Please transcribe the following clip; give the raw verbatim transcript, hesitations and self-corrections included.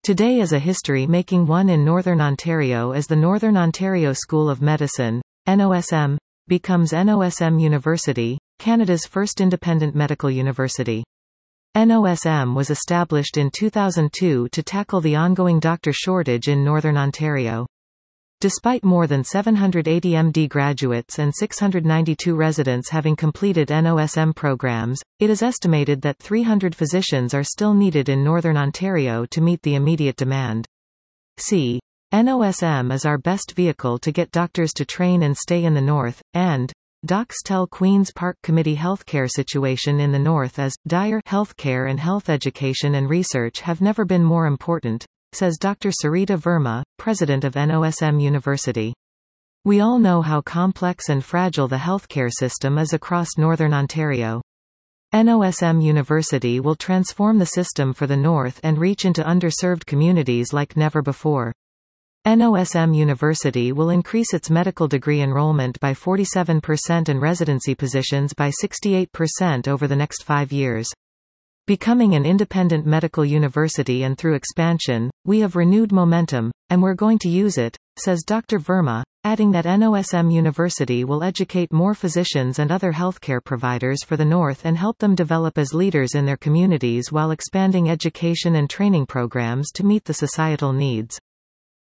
Today is a history making one in Northern Ontario as the Northern Ontario School of Medicine, N O S M, becomes N O S M University, Canada's first independent medical university. N O S M was established in two thousand two to tackle the ongoing doctor shortage in Northern Ontario. Despite more than seven hundred eighty M D graduates and six hundred ninety-two residents having completed N O S M programs, it is estimated that three hundred physicians are still needed in Northern Ontario to meet the immediate demand. C. N O S M is our best vehicle to get doctors to train and stay in the North, and Docs tell Queen's Park Committee healthcare situation in the North is dire. Healthcare and health education and research have never been more important, says Doctor Sarita Verma, president of N O S M University. We all know how complex and fragile the healthcare system is across Northern Ontario. N O S M University will transform the system for the North and reach into underserved communities like never before. N O S M University will increase its medical degree enrollment by forty-seven percent and residency positions by sixty-eight percent over the next five years. Becoming an independent medical university, and through expansion, we have renewed momentum, and we're going to use it, says Doctor Verma, adding that N O S M University will educate more physicians and other healthcare providers for the North and help them develop as leaders in their communities while expanding education and training programs to meet the societal needs.